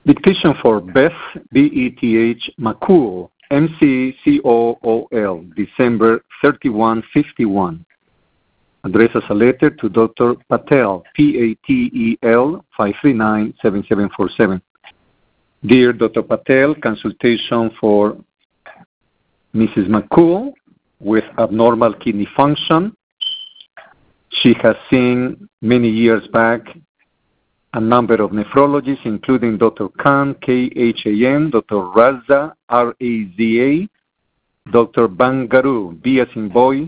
Dictation for Beth, B-E-T-H, McCool, M-C-C-O-O-L, December 3151. Address as a letter to Dr. Patel, P-A-T-E-L, 539-7747. Dear Dr. Patel, consultation for Mrs. McCool with abnormal kidney function. She has seen many years back a number of nephrologists, including Dr. Khan, K-H-A-N, Dr. Raza, R-A-Z-A, Dr. Bangaru, B as in boy,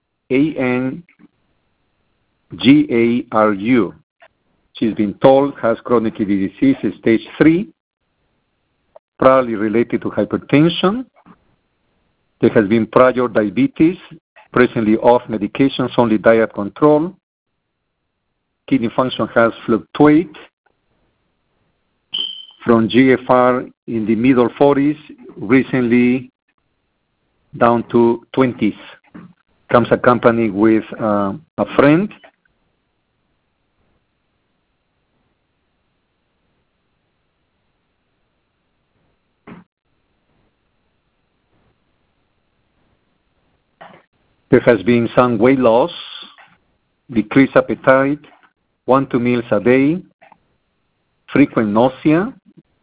A-N-G-A-R-U. She's been told has chronic kidney disease, stage 3, probably related to hypertension. There has been prior diabetes, presently off medications, only diet control. Kidney function has fluctuated from GFR in the middle 40s, recently down to 20s. Comes accompanied with a friend. There has been some weight loss, decreased appetite, 1-2 meals a day, frequent nausea,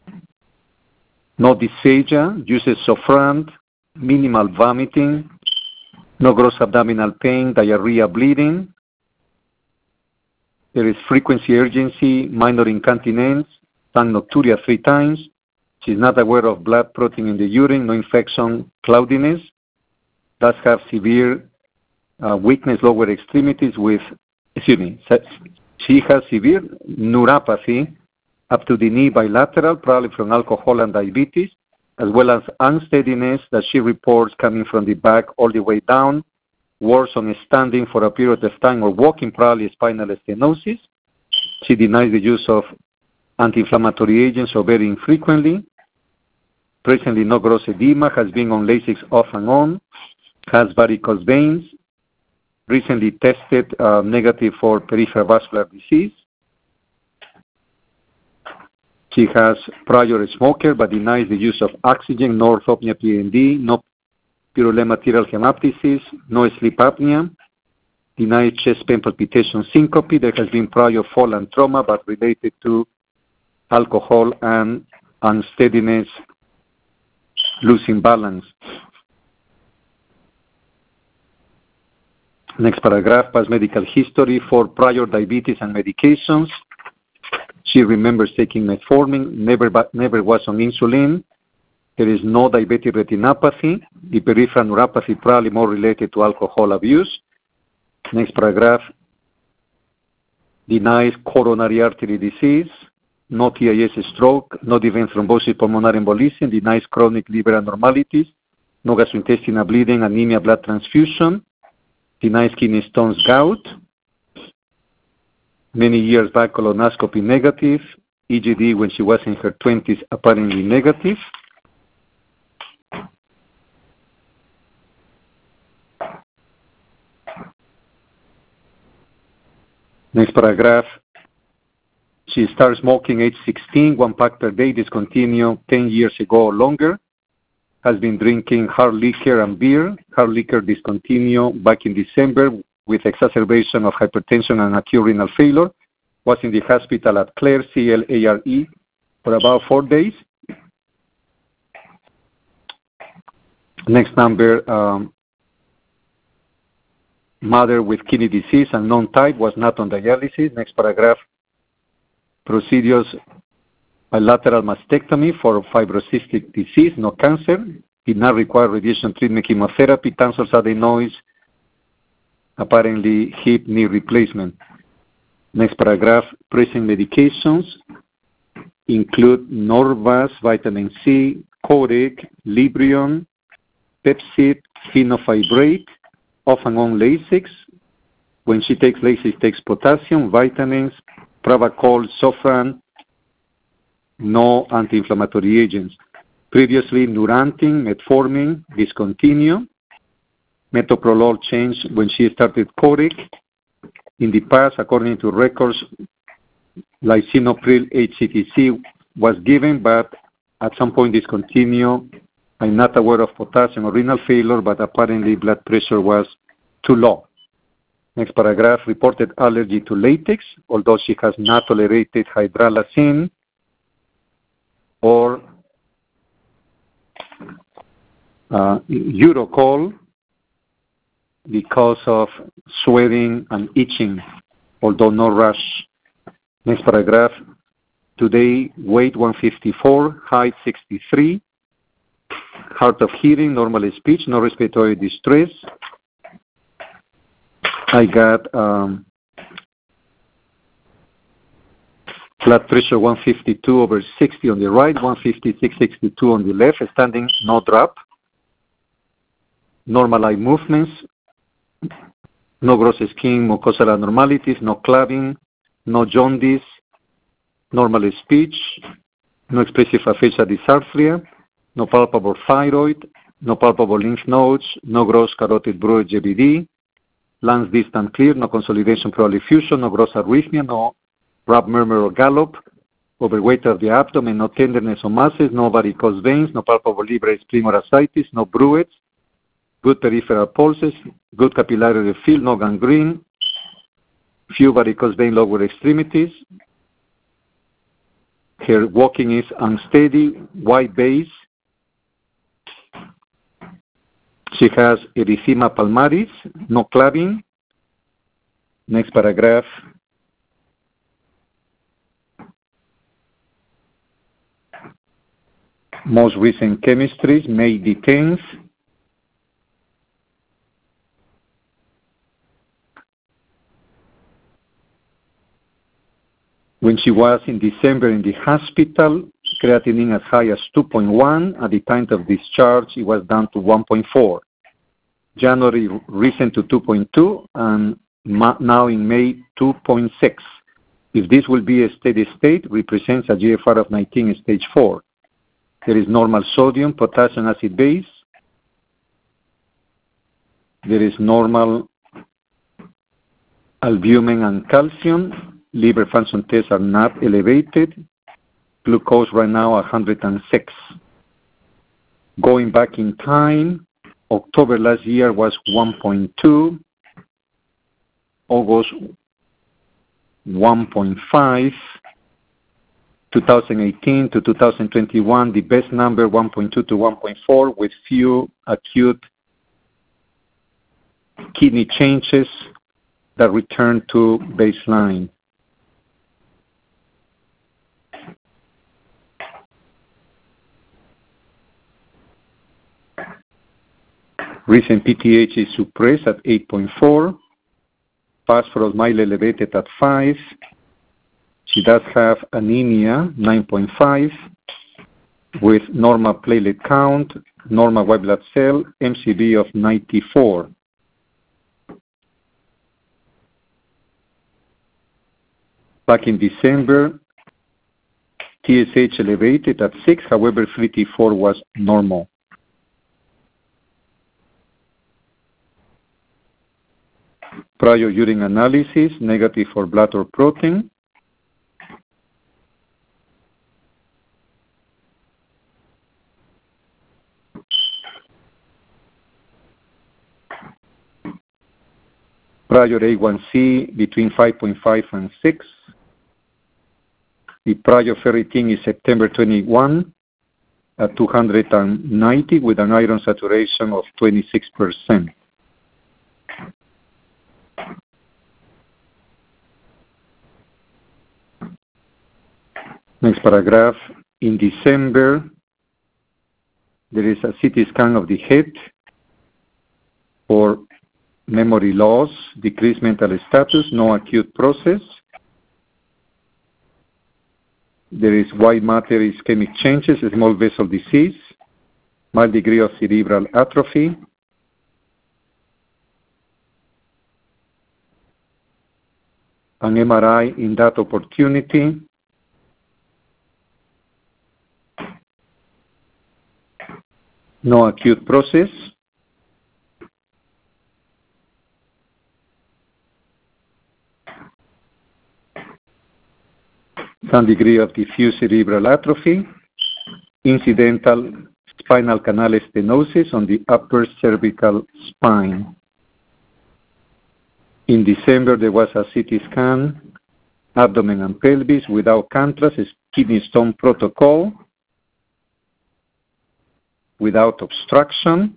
no dysphagia, uses Sofran, minimal vomiting, no gross abdominal pain, diarrhea, bleeding. There is frequency urgency, minor incontinence, some nocturia 3 times. She's not aware of blood protein in the urine, no infection, cloudiness. Does have severe weakness, lower extremities she has severe neuropathy up to the knee bilateral, probably from alcohol and diabetes, as well as unsteadiness that she reports coming from the back all the way down, worse on standing for a period of time or walking, probably spinal stenosis. She denies the use of anti-inflammatory agents or very infrequently. Presently no gross edema, has been on Lasix off and on, has varicose veins, recently tested negative for peripheral vascular disease. She has prior smoker but denies the use of oxygen, no orthopnea PND, no pyroluminal hemoptysis, no sleep apnea, denies chest pain, palpitation, syncope. There has been prior fall and trauma but related to alcohol and unsteadiness, losing balance. Next paragraph, past medical history for prior diabetes and medications. She remembers taking metformin, never was on insulin. There is no diabetic retinopathy. The peripheral neuropathy probably more related to alcohol abuse. Next paragraph, denies coronary artery disease, no TIS stroke, no event thrombosis pulmonary embolism, denies chronic liver abnormalities, no gastrointestinal bleeding, anemia, blood transfusion, denies kidney stones, gout. Many years back, colonoscopy negative. EGD when she was in her 20s, apparently negative. Next paragraph. She started smoking age 16, 1 pack per day, discontinued 10 years ago or longer. Has been drinking hard liquor and beer. Hard liquor discontinued back in December with exacerbation of hypertension and acute renal failure. Was in the hospital at Clare, C-L-A-R-E, for about 4 days. Next number, mother with kidney disease and non-type was not on dialysis. Next paragraph, procedures, bilateral mastectomy for fibrocystic disease, no cancer, did not require radiation treatment, chemotherapy, tonsils, adenoids, apparently hip, knee replacement. Next paragraph, present medications include Norvasc, vitamin C, Coreg, Librium, Pepcid, fenofibrate, off and on Lasix. When she takes Lasix, takes potassium, vitamins, Pravachol, Sofran, no anti-inflammatory agents. Previously, Neurontin, metformin, discontinued. Metoprolol changed when she started Coreg. In the past, according to records, lisinopril HCTC was given, but at some point discontinued. I'm not aware of potassium or renal failure, but apparently blood pressure was too low. Next paragraph, reported allergy to latex, although she has not tolerated hydralazine or Urocol because of sweating and itching, although no rash. Next paragraph, today weight 154, height 63, hard of hearing, normal speech, no respiratory distress. I got blood pressure 152/60 on the right, 156/62 on the left, standing, no drop. Normal eye movements, no gross skin mucosal abnormalities, no clubbing, no jaundice, normal speech, no expressive aphasia dysarthria, no palpable thyroid, no palpable lymph nodes, no gross carotid bruit GBD, lungs distant clear, no consolidation pleural effusion, no gross arrhythmia, no rap murmur or gallop, overweight of the abdomen, no tenderness or masses, no varicose veins, no palpable libre spleen or ascites, no bruits, good peripheral pulses, good capillary refill, no gangrene, few varicose vein lower extremities. Her walking is unsteady, white base. She has erythema palmaris, no clubbing. Next paragraph. Most recent chemistries, May the 10th. When she was in December in the hospital, creatinine as high as 2.1. At the time of discharge, it was down to 1.4. January risen to 2.2, and now in May, 2.6. If this will be a steady state, represents a GFR of 19 stage 4. There is normal sodium, potassium, acid base. There is normal albumin and calcium. Liver function tests are not elevated. Glucose right now 106. Going back in time, October last year was 1.2. August 1.5. 2018 to 2021, the best number 1.2 to 1.4 with few acute kidney changes that return to baseline. Recent PTH is suppressed at 8.4. Phosphorus mild elevated at 5. She does have anemia, 9.5, with normal platelet count, normal white blood cell, MCV of 94. Back in December, TSH elevated at 6, however, 3T4 was normal. Prior urine analysis, negative for blood or protein. Prior A1C between 5.5 and 6. The prior ferritin is September 21 at 290 with an iron saturation of 26%. Next paragraph. In December, there is a CT scan of the head for memory loss, decreased mental status, no acute process. There is white matter ischemic changes, small vessel disease, mild degree of cerebral atrophy. An MRI in that opportunity. No acute process. some degree of diffuse cerebral atrophy, incidental spinal canal stenosis on the upper cervical spine. In December, there was a CT scan, abdomen and pelvis without contrast, kidney stone protocol, without obstruction.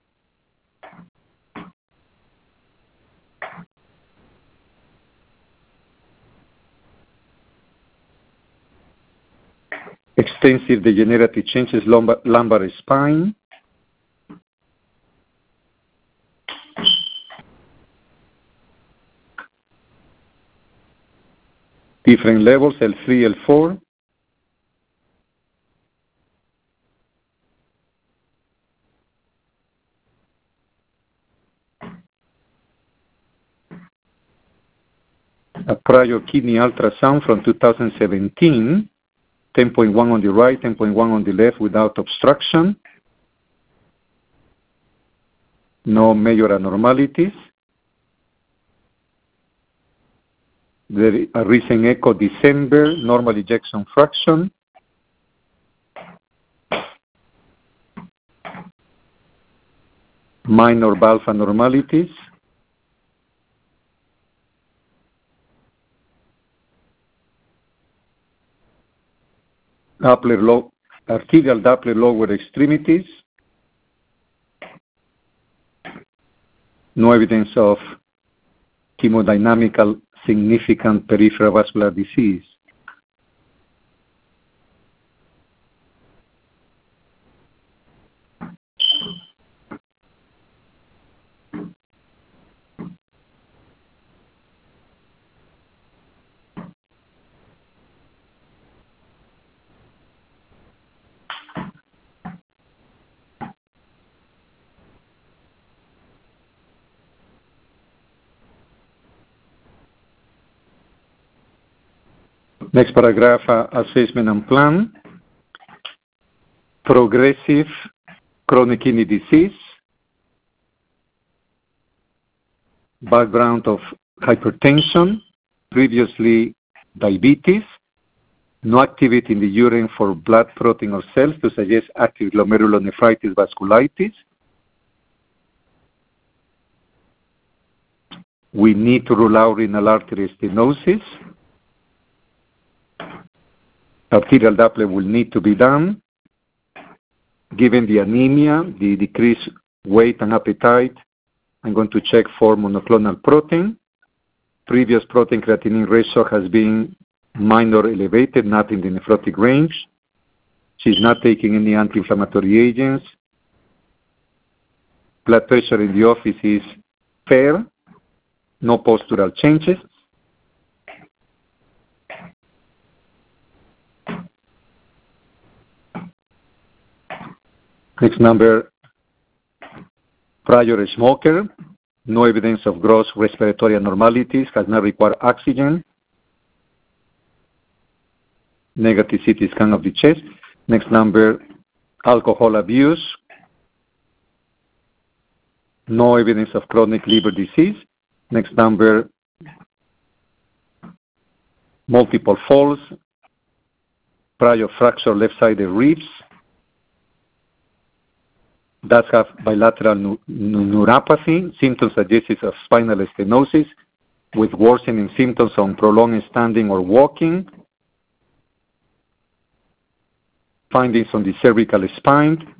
Extensive degenerative changes, lumbar spine. Different levels, L3, L4. A prior kidney ultrasound from 2017, 10.1 on the right, 10.1 on the left without obstruction. No major abnormalities. A recent echo, December, normal ejection fraction. Minor valve abnormalities. Arterial Doppler lower extremities. No evidence of hemodynamical significant peripheral vascular disease. Next paragraph, assessment and plan. Progressive chronic kidney disease. Background of hypertension, previously diabetes. No activity in the urine for blood protein or cells to suggest active glomerulonephritis vasculitis. We need to rule out renal artery stenosis. Arterial Doppler will need to be done. Given the anemia, the decreased weight and appetite, I'm going to check for monoclonal protein. Previous protein creatinine ratio has been minor elevated, not in the nephrotic range. She's not taking any anti-inflammatory agents. Blood pressure in the office is fair. No postural changes. Next number, prior smoker, no evidence of gross respiratory abnormalities, has not required oxygen. Negative CT scan of the chest. Next number, alcohol abuse, no evidence of chronic liver disease. Next number, multiple falls, prior fracture left-sided ribs. Does have bilateral neuropathy, symptoms suggestive of spinal stenosis with worsening symptoms on prolonged standing or walking. Findings on the cervical spine.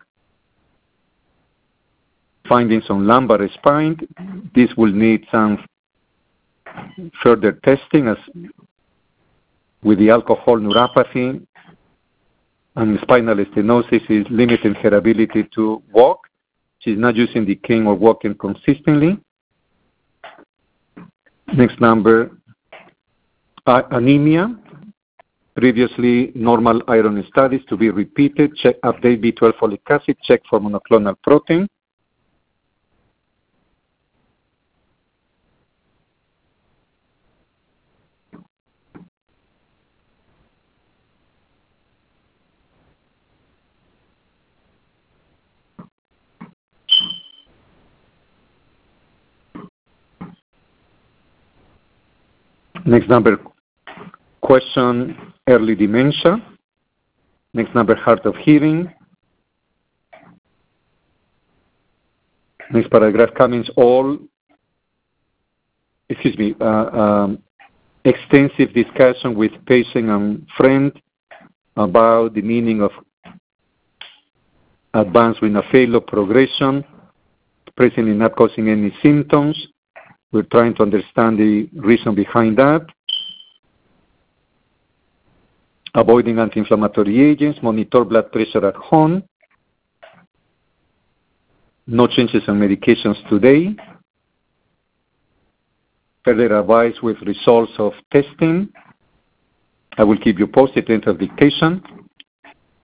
Findings on lumbar spine. This will need some further testing as with the alcohol neuropathy and spinal stenosis is limiting her ability to walk. She's not using the cane or walking consistently. Next number, anemia. Previously normal iron studies to be repeated. Check update B12 folic acid. Check for monoclonal protein. Next number, question early dementia. Next number, hard of hearing. Next paragraph comments extensive discussion with patient and friend about the meaning of advanced renal failure progression, presently not causing any symptoms. We're trying to understand the reason behind that. Avoiding anti-inflammatory agents, monitor blood pressure at home. No changes in medications today. Further advice with results of testing. I will keep you posted to enter dictation.